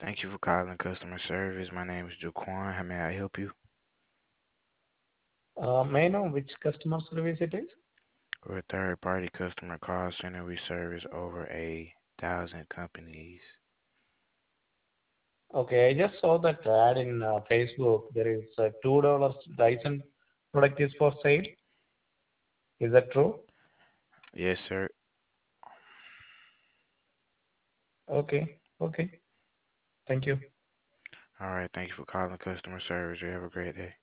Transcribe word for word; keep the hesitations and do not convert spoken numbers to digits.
Thank you for calling customer service. My name is Jaquan. How may I help you? Uh, may I know which customer service it is? We're a third party customer call center. We service over a thousand companies. Okay, I just saw that ad in uh, Facebook. There is a two dollars Dyson product is for sale. Is that true? Yes, sir. Okay, okay. Thank you. All right. Thank you for calling customer service. You have a great day.